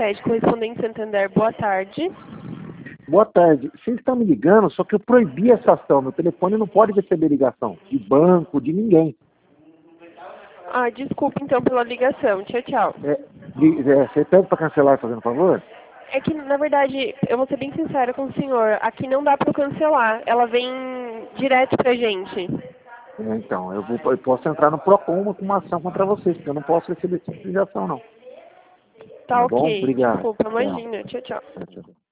Cicred, correspondente Santander. Boa tarde. Boa tarde. Vocês estão me ligando, só que eu proibi essa ação. Meu telefone não pode receber ligação de banco, de ninguém. Ah, desculpa então pela ligação. Tchau, tchau. Você pede para cancelar, fazendo favor? É que, na verdade, eu vou ser bem sincera com o senhor. Aqui não dá para cancelar. Ela vem direto pra gente. Então, eu posso entrar no PROCON com uma ação contra vocês, porque eu não posso receber esse tipo de ação, não. Tá Bom? ok. Obrigado. Desculpa, Tchau. imagina. Tchau, tchau. Tchau.